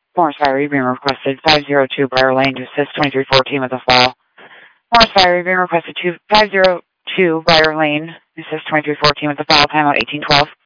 Morris Fire being requested 502 Briar Lane to assist 2314 with the file. Morris Fire being requested 502 Briar Lane to assist 2314 with the file, time out 1812.